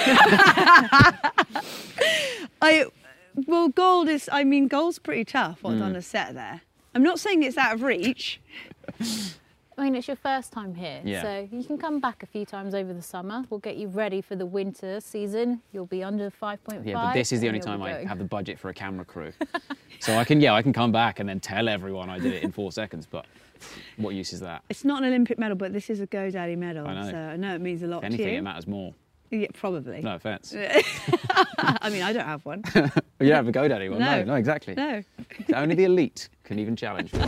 D: No! Well, gold's pretty tough, what's on the set there. I'm not saying it's out of reach.
E: I mean, it's your first time here,
F: Yeah.
E: so you can come back a few times over the summer. We'll get you ready for the winter season. You'll be under 5.5.
F: Yeah, but this is the only
E: and you'll
F: time
E: be
F: I
E: going.
F: have the budget for a camera crew. So I can come back and then tell everyone I did it in 4 seconds, but what use is that?
D: It's not an Olympic medal, but this is a GoDaddy medal,
F: I know.
D: so I know it means a lot
F: If anything,
D: to you.
F: it matters more.
D: Yeah, probably.
F: No offence.
D: I mean, I don't have one.
F: You don't have a GoDaddy one?
D: No.
F: No, exactly.
D: No.
F: Only the elite can even challenge me.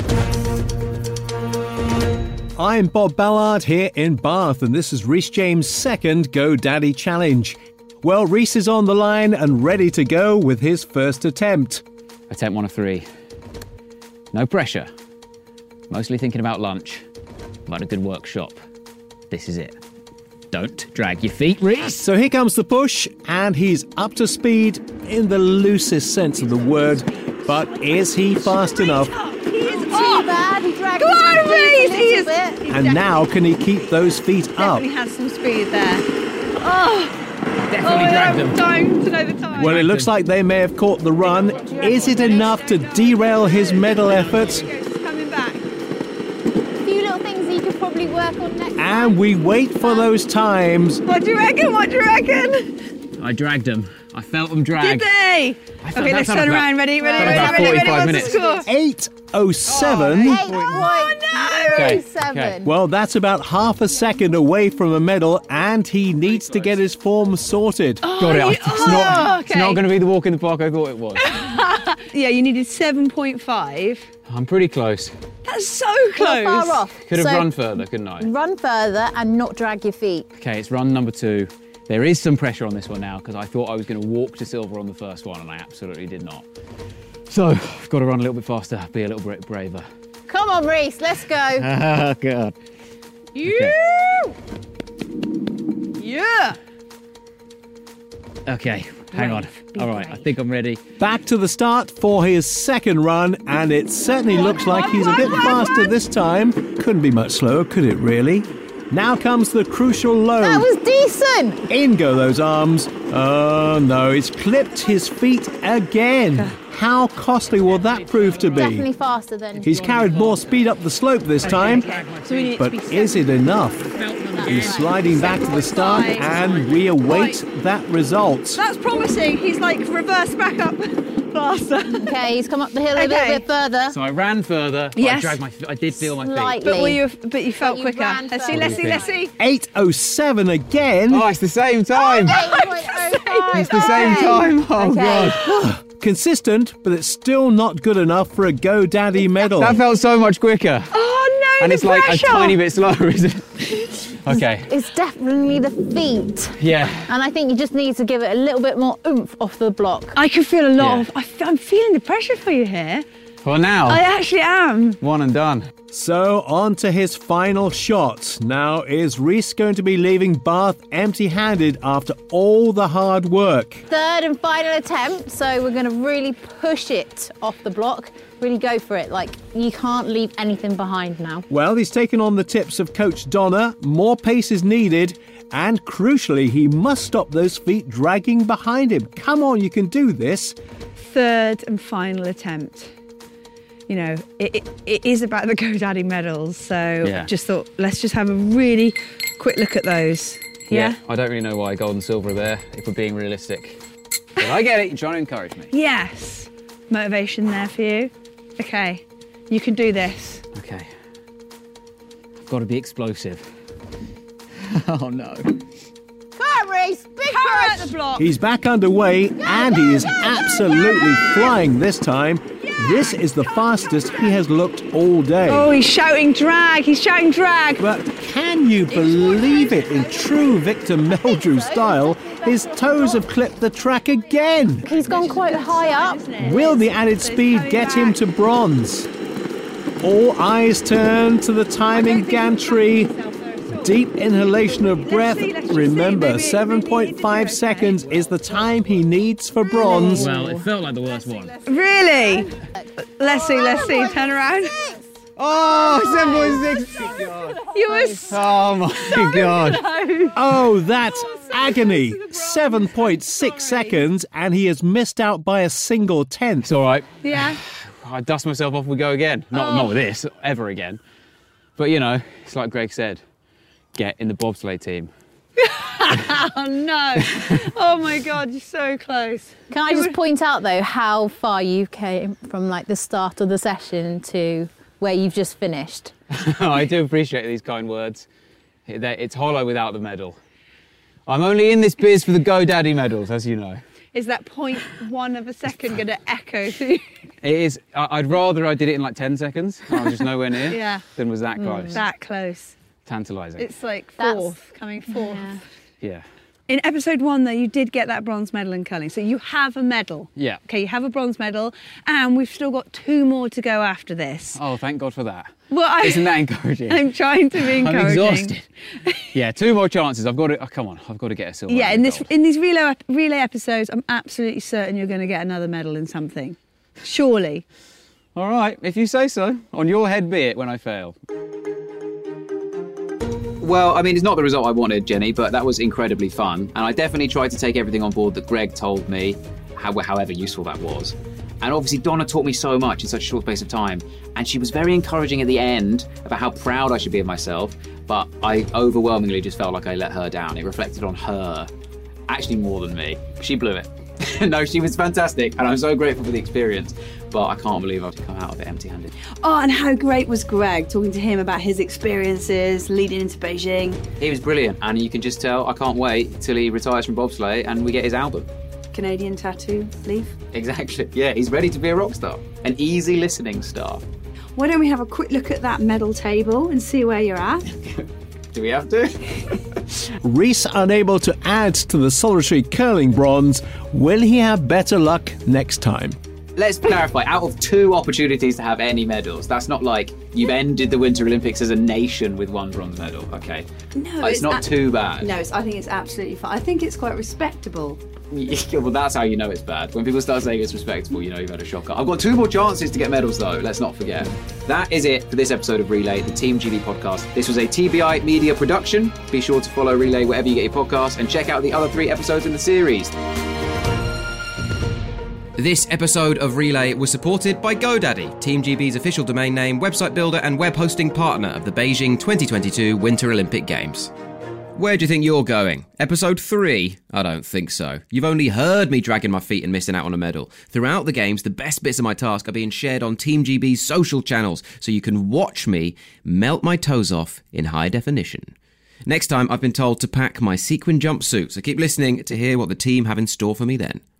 H: I'm Bob Ballard here in Bath, and this is Rhys James' second GoDaddy challenge. Well, Rhys is on the line and ready to go with his first attempt.
F: Attempt 1 of 3. No pressure. Mostly thinking about lunch. About a good workshop. This is it. Don't drag your feet, Rhys.
H: So here comes the push, and he's up to speed in the loosest sense of the word. But is he fast enough?
D: He is
E: Too bad, he dragged
D: Go
E: his
D: on,
E: feet
D: Rhys!
E: a
D: He
E: little
D: is-
E: bit.
H: And now can he keep those feet up?
D: Definitely has some speed there.
F: Definitely dragged them.
D: I'm dying to know the time.
H: Well, it looks like they may have caught the run. Is it enough to derail his medal efforts?
D: It's coming back.
E: A few little things that you could probably work on next time.
H: And we wait for those times.
D: What do you reckon? What do you reckon?
F: I dragged them. I felt them
D: Did
F: drag.
D: they?
F: felt
D: Okay,
F: that
D: let's
F: sounded
D: turn
F: about-
D: around. Ready?
E: about
D: Ready?
F: 45
D: What's
F: minutes.
D: the score?
H: 8:07.
E: 8.7.
H: Well, that's about half a second away from a medal, and he needs to get his form sorted.
F: Got it. It's
D: okay.
F: not going to be the walk in the park I thought it was.
D: Yeah, you needed 7.5.
F: I'm pretty close.
D: That's so
E: Not
D: close.
E: far off.
F: Could have
E: So
F: run further, couldn't I?
E: Run further and not drag your feet.
F: Okay, it's run number 2. There is some pressure on this one now because I thought I was going to walk to silver on the first one and I absolutely did not. So I've got to run a little bit faster, be a little bit braver.
E: Come on, Rhys, let's go.
F: Oh, God.
D: Yeah.
F: Okay, hang on.
E: Be
F: All right, I
E: brave.
F: think I'm ready.
H: Back to the start for his second run, and it certainly looks like he's a bit faster this time. Couldn't be much slower, could it really? Now comes the crucial load.
E: That was decent.
H: In go those arms. Oh no, it's clipped his feet again. How costly will that prove to
E: Definitely
H: be?
E: faster than.
H: He's carried more speed up the slope this time,
D: So we need
H: but
D: to be
H: is it enough? He's sliding back to the start, and we await that result.
D: That's promising. He's like reverse back up faster.
E: Okay, he's come up the hill a
D: Okay.
E: little bit further.
F: So I ran further, but
D: Yes.
F: I did feel my feet.
E: Slightly.
D: But you felt
E: you
D: quicker.
E: ran
D: Let's see.
E: further.
D: Let's see. Let's see.
H: 8:07 again.
F: Oh, it's the same time.
E: 8.05.
F: It's the same time. Oh,
E: Okay.
F: God.
H: Consistent, but it's still not good enough for a GoDaddy medal.
F: That felt so much quicker.
D: Oh no!
F: And
D: the
F: it's like
D: pressure.
F: a tiny bit slower, isn't it? Okay,
E: It's definitely the feet.
F: yeah.
E: And I think you just need to give it a little bit more oomph off the block.
D: I can feel a lot
F: Yeah.
D: of. I'm feeling the pressure for you here.
F: Well, now,
D: I actually am.
F: one and done.
H: So on to his final shot. Now, is Rhys going to be leaving Bath empty-handed after all the hard work?
E: Third and final attempt, so we're going to really push it off the block. Really go for it. Like, you can't leave anything behind now.
H: Well, he's taken on the tips of Coach Donna. More pace is needed. And crucially, he must stop those feet dragging behind him. Come on, you can do this.
D: Third and final attempt. You know, it is about the GoDaddy medals, so
F: Yeah.
D: just thought let's just have a really quick look at those. Yeah?
F: I don't really know why gold and silver are there, if we're being realistic. But I get it, you're trying to encourage me.
D: Yes. Motivation there for you. Okay, you can do this.
F: Okay. I've got to be explosive. Oh, no.
E: Come on, Rhys! Big
D: Power
E: push!
D: at the block.
H: He's back underway, and he is absolutely flying this time. This is the fastest he has looked all day.
D: Oh, he's shouting drag. He's shouting drag.
H: But can you believe it? In true Victor Meldrew style, his toes have clipped the track again.
E: He's gone quite high up.
H: Will the added speed get him to bronze? All eyes turn to the timing gantry. Deep inhalation of breath.
D: see, let's just
H: Remember,
D: see. Maybe
H: 7.5
D: okay.
H: seconds is the time he needs for bronze.
F: Well, it felt like the worst one.
D: Really? Let's see. Turn around.
F: Oh, 7.6.
D: You were
F: Oh my God.
H: Oh, that's agony. 7.6 seconds, and he has missed out by a single tenth.
F: It's all right.
D: Yeah.
F: I dust myself off, we go again. Not with this, ever again. But, you know, it's like Greg said, get in the bobsleigh team.
D: Oh no. Oh my God, you're so close.
E: Can I just point out though how far you came from like the start of the session to where you've just finished?
F: I do appreciate these kind words. It's hollow without the medal. I'm only in this biz for the GoDaddy medals, as you know.
D: Is that 0.1 of a second going to echo through?
F: It is. I'd rather I did it in like 10 seconds. I was just nowhere near.
D: Yeah.
F: Than was that close.
D: That close.
F: Tantalising.
D: It's like
E: That's-
D: coming fourth.
F: Yeah.
D: In episode 1, though, you did get that bronze medal in curling. So you have a medal.
F: Yeah.
D: Okay, you have a bronze medal, and we've still got 2 more to go after this.
F: Oh, thank God for that.
D: Well,
F: Isn't that encouraging?
D: I'm trying to be encouraging.
F: I'm exhausted. Yeah, 2 more chances. I've got to. Oh, come on, I've got to get a silver.
D: Yeah,
F: and
D: in
F: gold.
D: these relay episodes, I'm absolutely certain you're going to get another medal in something. Surely.
F: All right, if you say so. On your head be it when I fail.
A: Well, I mean, it's not the result I wanted, Jenny, but that was incredibly fun. And I definitely tried to take everything on board that Greg told me, however useful that was. And obviously, Donna taught me so much in such a short space of time. And she was very encouraging at the end about how proud I should be of myself. But I overwhelmingly just felt like I let her down. It reflected on her, actually more than me. She blew it. No, she was fantastic. And I'm so grateful for the experience. But I can't believe I've come out of it empty-handed.
B: Oh, and how great was Greg talking to him about his experiences leading into Beijing?
A: He was brilliant. And you can just tell I can't wait till he retires from bobsleigh and we get his album.
B: Canadian tattoo leaf.
A: Exactly. Yeah, he's ready to be a rock star. An easy listening star.
B: Why don't we have a quick look at that medal table and see where you're at?
A: Do we have to?
H: Reese unable to add to the solitary curling bronze. Will he have better luck next time?
A: Let's clarify, out of 2 opportunities to have any medals, that's not like you've ended the Winter Olympics as a nation with 1 bronze medal, okay?
B: No,
A: It's not too bad.
B: No, I think it's absolutely fine. I think it's quite respectable.
A: Well, that's how you know it's bad. When people start saying it's respectable, you know you've had a shocker. I've got 2 more chances to get medals, though. Let's not forget. That is it for this episode of Relay, the Team GB podcast. This was a TBI media production. Be sure to follow Relay wherever you get your podcasts and check out the other 3 episodes in the series.
G: This episode of Relay was supported by GoDaddy, Team GB's official domain name, website builder and web hosting partner of the Beijing 2022 Winter Olympic Games. Where do you think you're going? Episode 3? I don't think so. You've only heard me dragging my feet and missing out on a medal. Throughout the games, the best bits of my task are being shared on Team GB's social channels, so you can watch me melt my toes off in high definition. Next time, I've been told to pack my sequin jumpsuit, so keep listening to hear what the team have in store for me then.